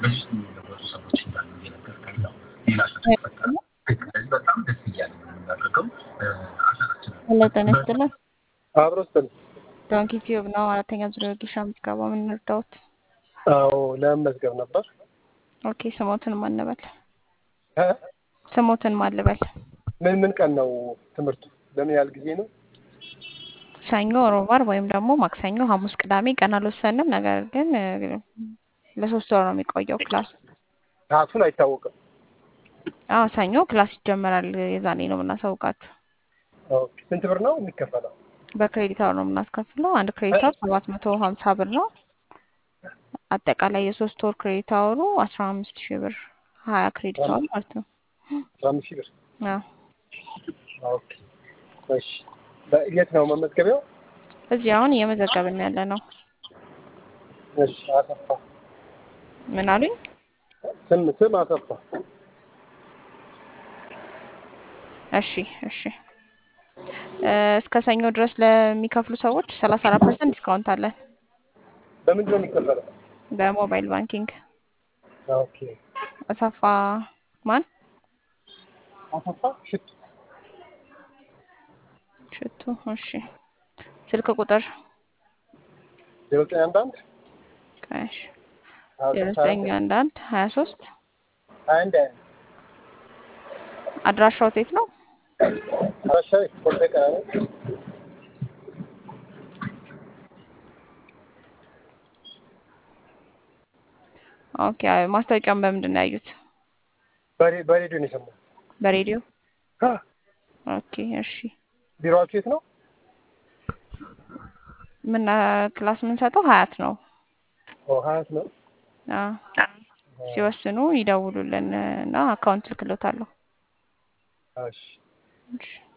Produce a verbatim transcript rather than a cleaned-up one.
በሱስ የሚለወጡ ሰዎች እንዳሉ እየነገርከን ነው። ሌላ ሰው ተፈጠረ ስለዚህ በጣም ደስ እያለ ነው የምናደርገው። አሻራችን ለተነስተለ አብሮስተን ዶንኪ ቲዩብ ነው አራተኛ ዙሪያ ጊሻ ምዝገባ ምን እንርዳውት? አዎ ለመዝገብ ነበር። ኦኬ ስሞትን ማን ልበል? እ ስሞትን ማን ልበል? ምን ምን ቀን ነው ትምህርቱ? ለምን ያህል ጊዜ ነው? ሰኞ፣ ሮብ፣ ዓርብ ወይም ደግሞ ማክሰኞ፣ ሐሙስ፣ ቅዳሜ ቀን አልወሰንም። ነገር ግን ለሶስት ወር ነው የሚቆየው ክላስ። ሰዓቱን አይታወቅም። አዎ ሰኞ ክላስ ይጀምራል። የዛኔ ነው የምናሳውቃችሁ። ኦኬ ስንት ብር ነው የሚከፈለው? በክሬዲት አወር ነው የምናስከፍለው። አንድ ክሬዲት አወር ሰባት መቶ ሀምሳ ብር ነው። አጠቃላይ የሶስት ወር ክሬዲት አወሩ አስራ አምስት ሺህ ብር ሀያ ክሬዲት አወር ማለት ነው። አስራ አምስት ሺህ ብር። አዎ ኦኬ እሺ። በየት ነው መመዝገቢያው? እዚህ አሁን እየመዘገብን ያለ ነው። እሺ አሰፋ። ምን አሉኝ? ስም ስም አሰፋ። እሺ እሺ እስከ ሰኞ ድረስ ለሚከፍሉ ሰዎች ሰላሳ አራት ፐርሰንት ዲስካውንት አለን። በምንድን ነው የሚከፈለው? በሞባይል ባንኪንግ። ኦኬ አሰፋ ማን? አሰፋ ሽቱ ሽቱ። እሺ ስልክ ቁጥር ዜሮ ዘጠኝ አንድ አንድ እሺ ዜሮ ዘጠኝ አንድ አንድ ሀያ ሶስት አንድ አንድ አድራሻው የት ነው? አሻይ ኮልፌ ቀራኒ። ኦኬ ማስታወቂያውን በምንድን ነው ያዩት? በሬዲዮ ነው የሰማሁት። በሬዲዮ? አ ኦኬ እሺ ቢሮአችሁ የት ነው? ምን ክላስ የምንሰጠው ሀያት ነው። ኦ ሀያት ነው። አዎ ሲወስኑ ይደውሉልን እና አካውንት ልክሎታለሁ። እሺ እሺ